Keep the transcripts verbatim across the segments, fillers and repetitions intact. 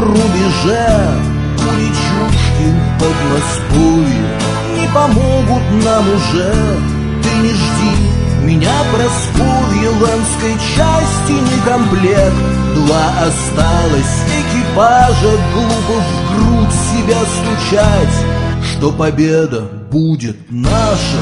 рубеже. У речушки в Подмосковье не помогут нам уже. Ты не жди меня, Прасковья, Ланской части не комплект. Два осталось экипажа, глупо в грудь себя стучать, что победа будет наша.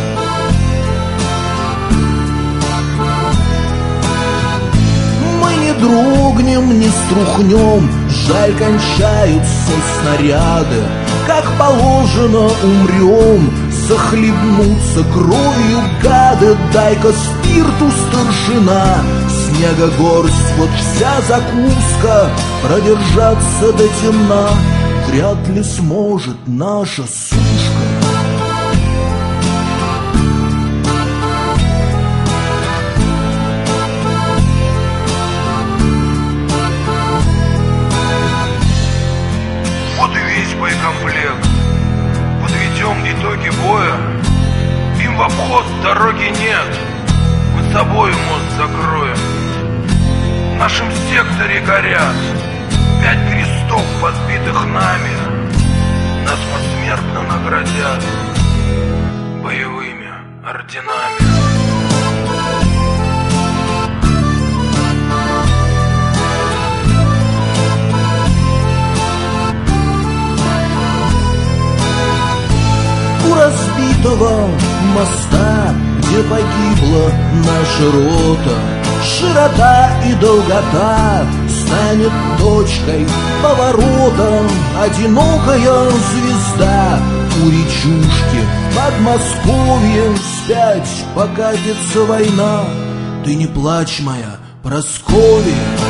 Мы не дрогнем, не струхнем, жаль, кончаются снаряды. Как положено, умрем, захлебнутся кровью гады. Дай-ка спирту, старшина, снега горсть, вот вся закуска. Продержаться до темна вряд ли сможет наша сушка. Вот и весь боекомплект. Подведем итоги боя. Им в обход дороги нет. Мы с собой мост закроем. В нашем секторе горят пять крестов, подбитых нами. Нас посмертно наградят боевыми орденами. У разбитого моста, где погибла наша рота, широта и долгота станет точкой поворота. Одинокая звезда у речушки в Подмосковье вспять покатится война. Ты не плачь, моя Прасковья.